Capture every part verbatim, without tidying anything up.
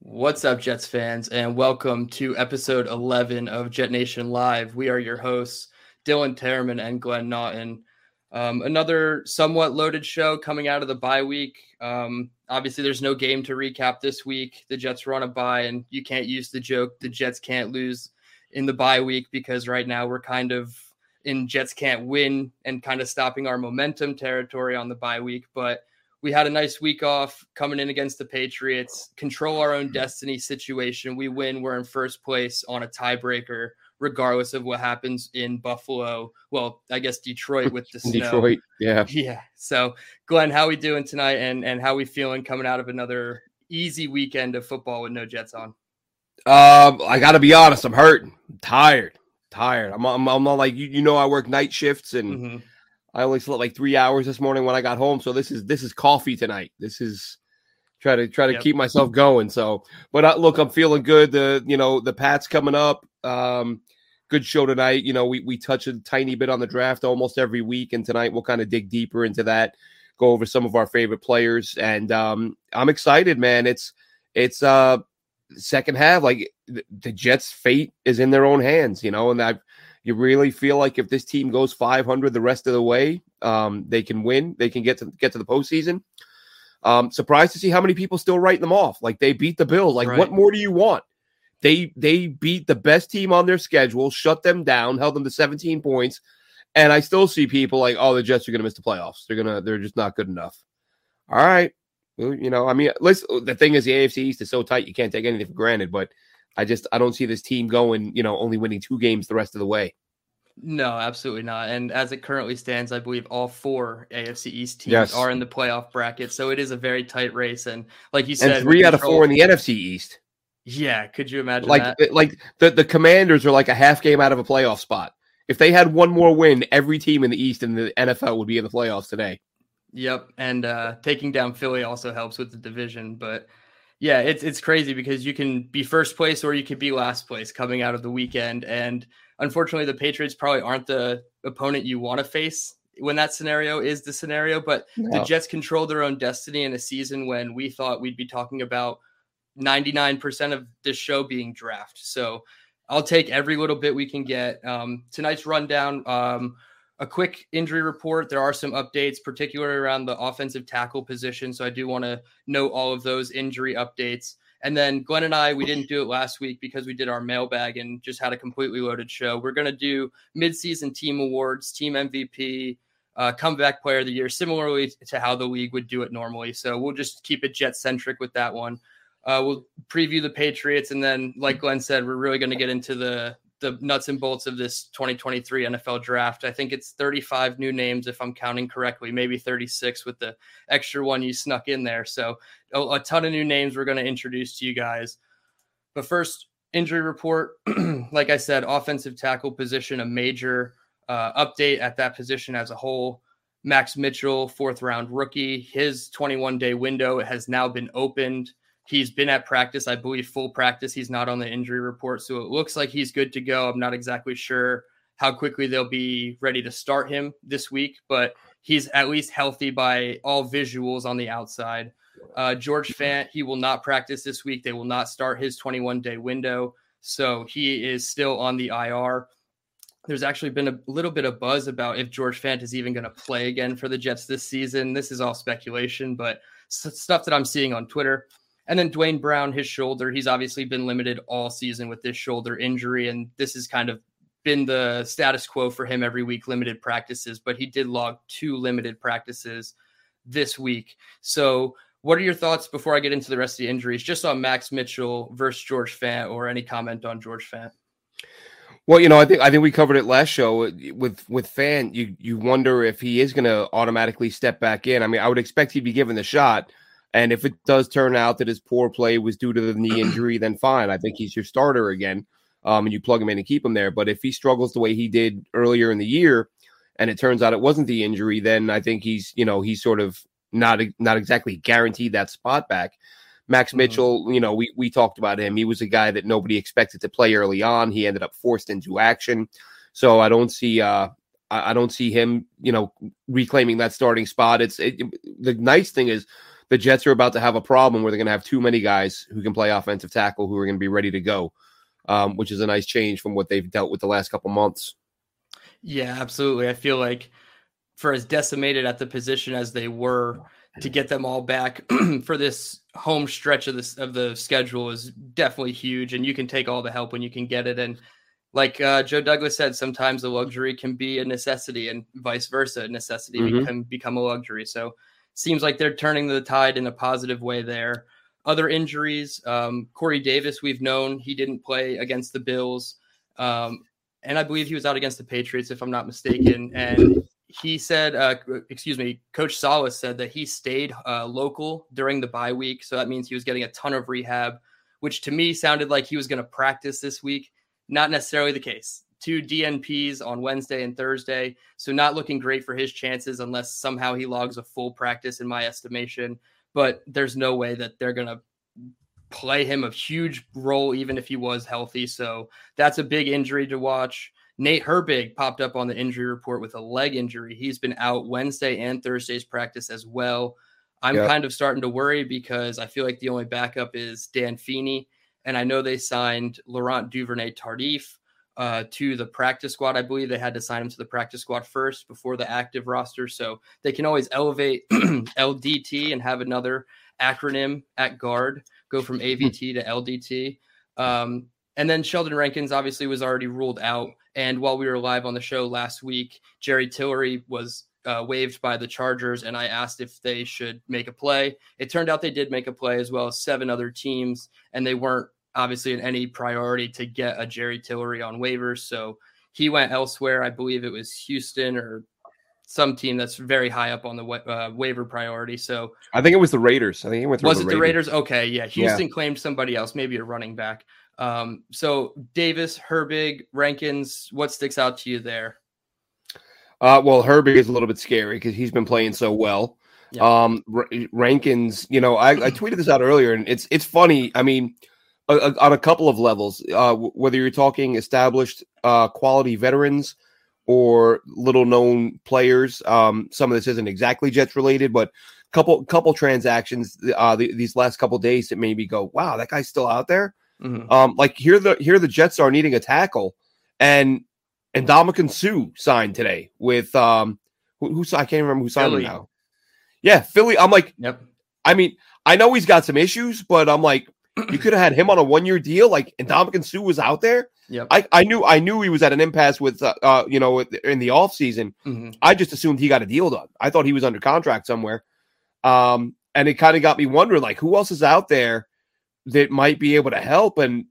What's up, Jets fans, and welcome to episode eleven of Jet Nation Live. We are your hosts, Dylan Terman and Glenn Naughton. Um, another somewhat loaded show coming out of the bye week. Um, obviously, there's no game to recap this week. The Jets were on a bye, and you can't use the joke, the Jets can't lose in the bye week, because right now we're kind of in Jets can't win and kind of stopping our momentum territory on the bye week. But we had a nice week off coming in against the Patriots, control our own destiny situation. We win. We're in first place on a tiebreaker, regardless of what happens in Buffalo. Well, I guess Detroit with the snow. Detroit, yeah. Yeah. So, Glenn, how we doing tonight, and, and how we feeling coming out of another easy weekend of football with no Jets on? Um, I got to be honest. I'm hurting. I'm tired. Tired. I'm, I'm, I'm not like, you, you know, I work night shifts, and mm-hmm. I only slept like three hours this morning when I got home. So this is this is coffee tonight. This is try to try to yep. keep myself going. So, but uh, look, I'm feeling good. The you know the Pats coming up. Um, good show tonight. You know, we we touch a tiny bit on the draft almost every week, and tonight we'll kind of dig deeper into that. Go over some of our favorite players, and um, I'm excited, man. It's it's uh second half. Like the Jets' fate is in their own hands. You know, and I've. You really feel like if this team goes five hundred the rest of the way, um, they can win. They can get to get to the postseason. Um, surprised to see how many people still writing them off. Like they beat the Bills. Like right. What more do you want? They they beat the best team on their schedule, shut them down, held them to seventeen points, and I still see people like, oh, the Jets are going to miss the playoffs. They're gonna they're just not good enough. All right, well, you know, I mean, listen. The thing is, the A F C East is so tight, you can't take anything for granted. But I just I don't see this team going, you know, only winning two games the rest of the way. No, absolutely not. And as it currently stands, I believe all four A F C East teams yes. are in the playoff bracket. So it is a very tight race. And like you said, and three out of four in the N F C East. Yeah, could you imagine like, that? Like the, the Commanders are like a half game out of a playoff spot. If they had one more win, every team in the East in the N F L would be in the playoffs today. Yep. And uh, taking down Philly also helps with the division. But yeah, it's it's crazy because you can be first place or you could be last place coming out of the weekend. And unfortunately, the Patriots probably aren't the opponent you want to face when that scenario is the scenario. But no. The Jets control their own destiny in a season when we thought we'd be talking about ninety-nine percent of this show being draft. So I'll take every little bit we can get. Um, tonight's rundown, um, a quick injury report. There are some updates, particularly around the offensive tackle position. So I do want to note all of those injury updates. And then Glenn and I, we didn't do it last week because we did our mailbag and just had a completely loaded show. We're going to do midseason team awards, team M V P, uh, comeback player of the year, similarly to how the league would do it normally. So we'll just keep it Jet-centric with that one. Uh, we'll preview the Patriots. And then, like Glenn said, we're really going to get into the the nuts and bolts of this twenty twenty-three N F L draft. I think it's thirty-five new names, if I'm counting correctly, maybe thirty-six with the extra one you snuck in there. So a, a ton of new names we're going to introduce to you guys. But first, injury report. Like I said, offensive tackle position, a major uh, update at that position as a whole. Max Mitchell, fourth round rookie. His twenty-one day window has now been opened. He's been at practice, I believe, full practice. He's not on the injury report, so it looks like he's good to go. I'm not exactly sure how quickly they'll be ready to start him this week, but he's at least healthy by all visuals on the outside. Uh, George Fant, he will not practice this week. They will not start his twenty-one day window, so he is still on the I R. There's actually been a little bit of buzz about if George Fant is even going to play again for the Jets this season. This is all speculation, but stuff that I'm seeing on Twitter. And then Dwayne Brown, his shoulder, he's obviously been limited all season with this shoulder injury. And this has kind of been the status quo for him every week, limited practices. But he did log two limited practices this week. So what are your thoughts before I get into the rest of the injuries, just on Max Mitchell versus George Fant, or any comment on George Fant? Well, you know, I think I think we covered it last show with with Fant. You you wonder if he is going to automatically step back in. I mean, I would expect he'd be given the shot. And if it does turn out that his poor play was due to the knee injury, then fine. I think he's your starter again, um, and you plug him in and keep him there. But if he struggles the way he did earlier in the year, and it turns out it wasn't the injury, then I think he's, you know, he's sort of not not exactly guaranteed that spot back. Max mm-hmm. Mitchell, you know, we we talked about him. He was a guy that nobody expected to play early on. He ended up forced into action. So I don't see uh, I don't see him, you know, reclaiming that starting spot. It's it, the nice thing is, the Jets are about to have a problem where they're going to have too many guys who can play offensive tackle who are going to be ready to go, um, which is a nice change from what they've dealt with the last couple months. Yeah, absolutely. I feel like for as decimated at the position as they were, to get them all back for this home stretch of this of the schedule is definitely huge. And you can take all the help when you can get it. And like uh, Joe Douglas said, sometimes the luxury can be a necessity, and vice versa. Necessity mm-hmm. can become a luxury. So seems like they're turning the tide in a positive way there. Other injuries, um, Corey Davis, we've known he didn't play against the Bills. Um, and I believe he was out against the Patriots, if I'm not mistaken. And he said, uh, excuse me, Coach Salas said that he stayed uh, local during the bye week. So that means he was getting a ton of rehab, which to me sounded like he was going to practice this week. Not necessarily the case. Two D N Ps on Wednesday and Thursday. So not looking great for his chances unless somehow he logs a full practice in my estimation. But there's no way that they're going to play him a huge role, even if he was healthy. So that's a big injury to watch. Nate Herbig popped up on the injury report with a leg injury. He's been out Wednesday and Thursday's practice as well. I'm yep. kind of starting to worry because I feel like the only backup is Dan Feeney. And I know they signed Laurent Duvernay-Tardif uh, to the practice squad. I believe they had to sign him to the practice squad first before the active roster. So they can always elevate L D T and have another acronym at guard, go from A V T to L D T. Um, and then Sheldon Rankins obviously was already ruled out. And while we were live on the show last week, Jerry Tillery was uh, waived by the Chargers, and I asked if they should make a play. It turned out they did make a play, as well as seven other teams, and they weren't obviously in any priority to get a Jerry Tillery on waivers. So he went elsewhere. I believe it was Houston or some team that's very high up on the wa- uh, waiver priority. So I think it was the Raiders. I think it went through was the it Raiders. the Raiders? Okay, yeah. Houston yeah. claimed somebody else, maybe a running back. Um, so Davis, Herbig, Rankins, what sticks out to you there? Uh, well, Herbig is a little bit scary because he's been playing so well. Yeah. Um, R- Rankins, you know, I, I tweeted this out earlier, and it's it's funny. I mean, a, a, on a couple of levels, uh, whether you're talking established uh, quality veterans or little known players. Um, some of this isn't exactly Jets related, but couple couple transactions uh, the, these last couple days that made me go, wow, that guy's still out there. Mm-hmm. Um, like here, the here the Jets are needing a tackle, and and Ndamukong Suh signed today with um, who, who I can't remember who signed Philly. him now. Yeah, Philly. I'm like, yep. I mean, I know he's got some issues, but I'm like, you could have had him on a one year deal. Like, and Ndamukong Suh was out there. Yep. I, I knew I knew he was at an impasse with uh, uh you know in the off season. Mm-hmm. I just assumed he got a deal done. I thought he was under contract somewhere. Um, and it kind of got me wondering, like, who else is out there that might be able to help? And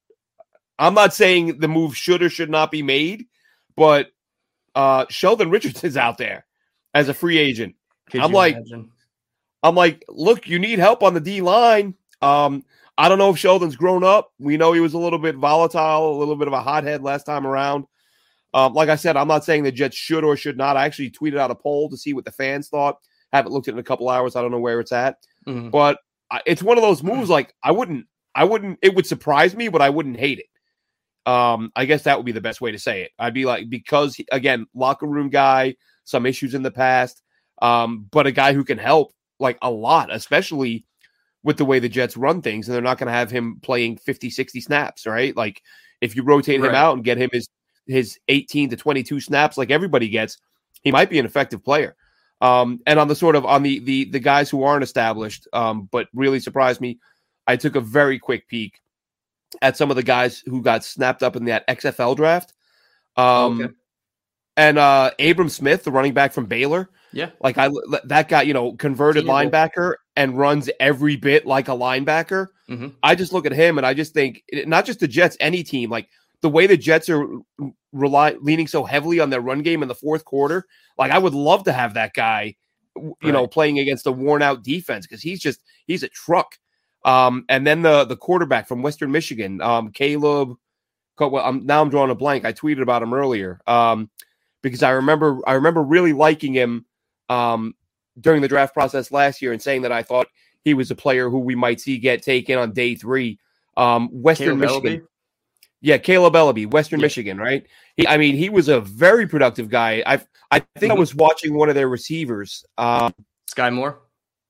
I'm not saying the move should or should not be made, but uh, Sheldon Richardson's out there as a free agent. Could I'm you like, imagine? I'm like, look, you need help on the D line. Um, I don't know if Sheldon's grown up. We know he was a little bit volatile, a little bit of a hothead last time around. Um, like I said, I'm not saying the Jets should or should not. I actually tweeted out a poll to see what the fans thought. Haven't looked at it in a couple hours. I don't know where it's at, mm-hmm. but it's one of those moves. Like I wouldn't, I wouldn't. It would surprise me, but I wouldn't hate it. Um, I guess that would be the best way to say it. I'd be like, because again, locker room guy, some issues in the past, um, but a guy who can help like a lot, especially with the way the Jets run things, and they're not going to have him playing fifty, sixty snaps, right? Like if you rotate right. him out and get him his his eighteen to twenty-two snaps, like everybody gets, he might be an effective player. Um, and on the sort of on the the the guys who aren't established, um, but really surprised me, I took a very quick peek at some of the guys who got snapped up in that X F L draft. Um, okay. And uh, Abram Smith, the running back from Baylor. Yeah. Like I that guy, you know, converted Senior linebacker Bowl. And runs every bit like a linebacker. Mm-hmm. I just look at him and I just think, not just the Jets, any team, like the way the Jets are rely, leaning so heavily on their run game in the fourth quarter, like I would love to have that guy, you right. know, playing against a worn out defense because he's just, he's a truck. Um, and then the the quarterback from Western Michigan, um, Caleb, well, I'm, now I'm drawing a blank. I tweeted about him earlier um, because I remember I remember really liking him um, during the draft process last year and saying that I thought he was a player who we might see get taken on day three. Um, Western Caleb Michigan. Ellaby? Yeah, Caleb Ellaby, Western yeah. Michigan, right? He, I mean, he was a very productive guy. I I think mm-hmm. I was watching one of their receivers. Um, Sky Moore?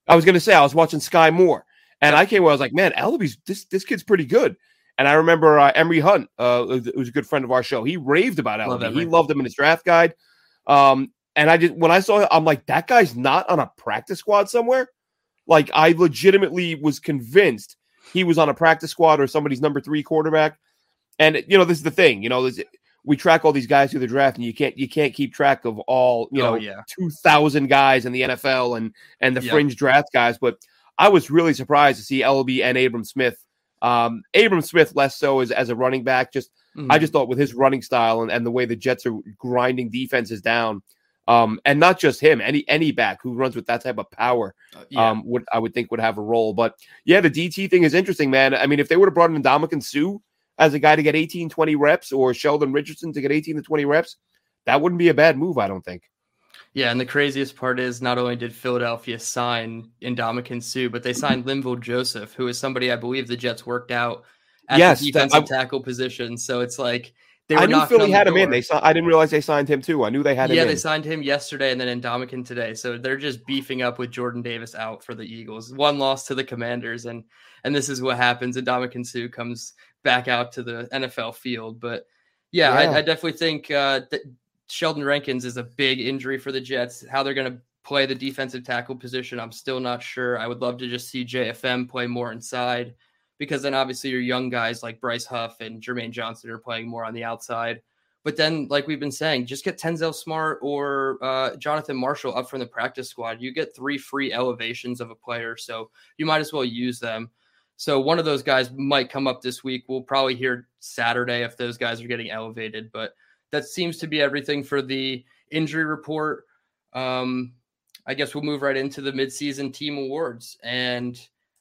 I was going to say, I was watching Sky Moore, and I came where I was like, man, Ellaby's, this, this kid's pretty good. And I remember uh, Emery Hunt, uh, who was a good friend of our show. He raved about Ellaby. He loved him in his draft guide. Um, and I just, when I saw him, I'm like, that guy's not on a practice squad somewhere. Like, I legitimately was convinced he was on a practice squad or somebody's number three quarterback. And, you know, this is the thing, you know, we track all these guys through the draft, and you can't, you can't keep track of all, you know, oh, yeah. two thousand guys in the N F L and, and the yep. fringe draft guys. But I was really surprised to see Ellaby and Abram Smith. Um, Abram Smith less so as, as a running back. Just, mm-hmm. I just thought with his running style and, and the way the Jets are grinding defenses down, um, and not just him, any, any back who runs with that type of power, yeah. um, would, I would think would have a role. But yeah, the D T thing is interesting, man. I mean, if they would have brought in Ndamukong Suh as a guy to get eighteen, twenty reps, or Sheldon Richardson to get eighteen to twenty reps, that wouldn't be a bad move, I don't think. Yeah, and the craziest part is not only did Philadelphia sign Ndamukong Suh, but they signed Linval Joseph, who is somebody I believe the Jets worked out at yes, the defensive that, I, tackle position. So it's like they were I knew Philly had him door. in. They saw, I didn't realize they signed him too. I knew they had him yeah, in. Yeah, they signed him yesterday and then Ndamukong today. So they're just beefing up with Jordan Davis out for the Eagles. One loss to the Commanders, and and this is what happens. Ndamukong Suh comes back out to the N F L field. But yeah, yeah. I, I definitely think uh, that Sheldon Rankins is a big injury for the Jets. How they're going to play the defensive tackle position, I'm still not sure. I would love to just see J F M play more inside, because then obviously your young guys like Bryce Huff and Jermaine Johnson are playing more on the outside. But then, like we've been saying, just get Tenzel Smart or uh, Jonathan Marshall up from the practice squad. You get three free elevations of a player, so you might as well use them. So one of those guys might come up this week. We'll probably hear Saturday if those guys are getting elevated, but that seems to be everything for the injury report. Um, I guess we'll move right into the midseason team awards. And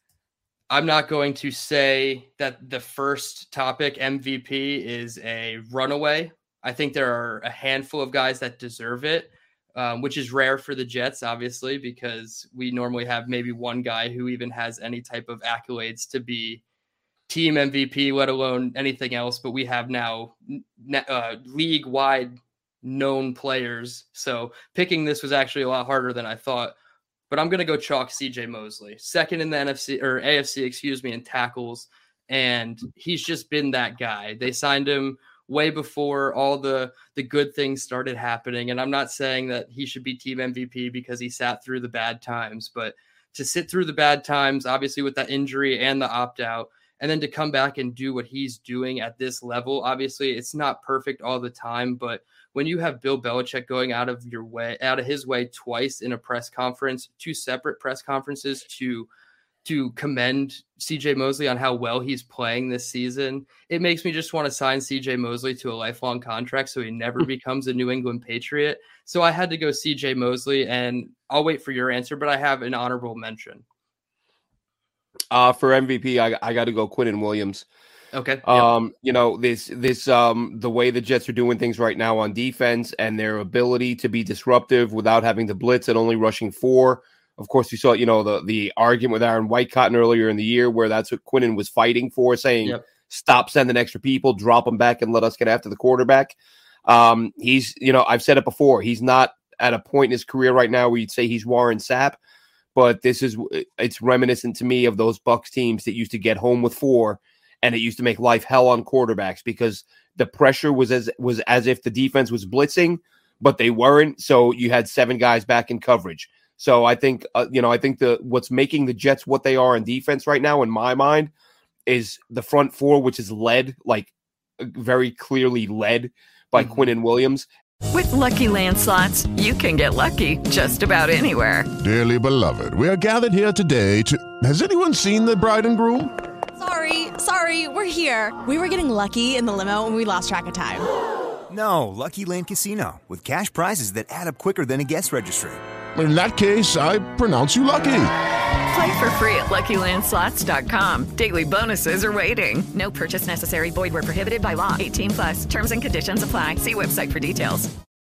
I'm not going to say that the first topic, M V P, is a runaway. I think there are a handful of guys that deserve it, um, which is rare for the Jets, obviously, because we normally have maybe one guy who even has any type of accolades to be team M V P, let alone anything else. But we have now uh, league-wide known players. So picking this was actually a lot harder than I thought. But I'm going to go chalk C J Mosley, second in the N F C or A F C, excuse me, in tackles. And he's just been that guy. They signed him way before all the, the good things started happening. And I'm not saying that he should be team M V P because he sat through the bad times, but to sit through the bad times, obviously with that injury and the opt-out, and then to come back and do what he's doing at this level, obviously it's not perfect all the time, but when you have Bill Belichick going out of your way, out of his way twice in a press conference, two separate press conferences to to commend C J Mosley on how well he's playing this season, it makes me just want to sign C J Mosley to a lifelong contract so he never becomes a New England Patriot. So I had to go C J Mosley, and I'll wait for your answer, but I have an honorable mention. Uh, for M V P, I, I got to go Quinnen Williams. Okay. Um, yep. You know, this, this, um, the way the Jets are doing things right now on defense and their ability to be disruptive without having to blitz and only rushing four. Of course, you saw, you know, the, the argument with Aaron Whitecotton earlier in the year where that's what Quinnen was fighting for, saying, yep. Stop sending extra people, drop them back and let us get after the quarterback. Um, he's, you know, I've said it before. He's not at a point in his career right now where you'd say he's Warren Sapp, but this is, it's reminiscent to me of those Bucs teams that used to get home with four, and it used to make life hell on quarterbacks because the pressure was as was as if the defense was blitzing, but they weren't. So you had seven guys back in coverage. So I think, uh, you know, I think the what's making the Jets what they are in defense right now, in my mind, is the front four, which is led, like very clearly led by mm-hmm. Quinnen Williams. With Lucky Land Slots, you can get lucky just about anywhere. Dearly beloved, we are gathered here today to... Has anyone seen the bride and groom? Sorry, sorry, we're here. We were getting lucky in the limo and we lost track of time. No, Lucky Land Casino, with cash prizes that add up quicker than a guest registry. In that case, I pronounce you lucky. Play for free at Lucky Land Slots dot com. Daily bonuses are waiting. No purchase necessary. Void where prohibited by law. eighteen plus. Terms and conditions apply. See website for details.